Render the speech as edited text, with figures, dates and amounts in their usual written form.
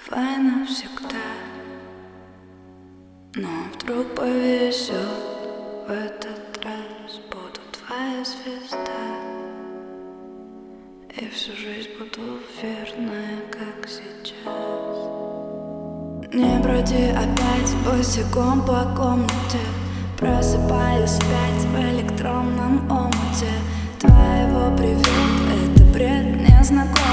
давай навсегда. Но вдруг повезет, в этот раз буду твоя звезда. И всю жизнь буду верная, как сейчас. Не броди опять босиком по комнате, просыпаюсь опять в электронном омуте твоего привет. Это бред незнакомый.